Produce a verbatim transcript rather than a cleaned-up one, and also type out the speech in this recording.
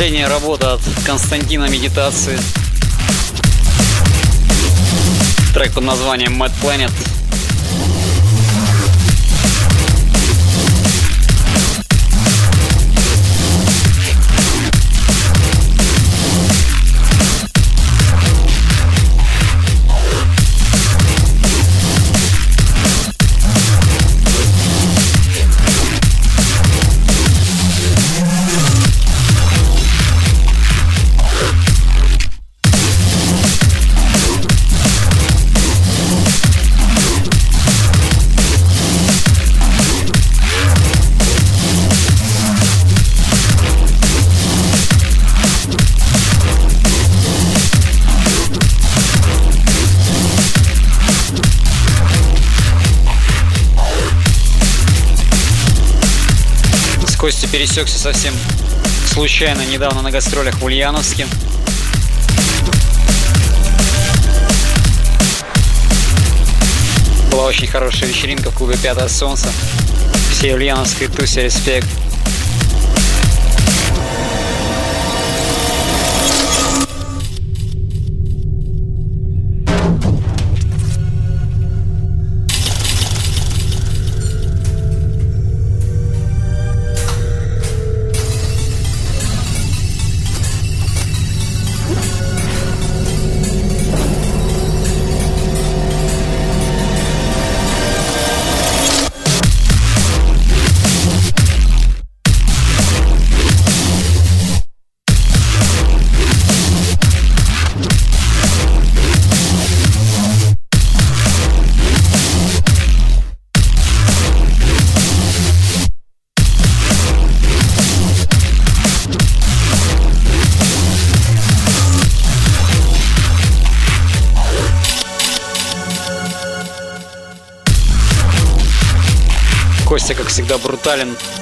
Последняя работа от Константина Медитации. Трек под названием Mad Planet. Костя пересекся совсем случайно недавно на гастролях в Ульяновске. Была очень хорошая вечеринка в клубе «Пятое солнце». Всей ульяновской тусе респект. Костя, как всегда, брутален.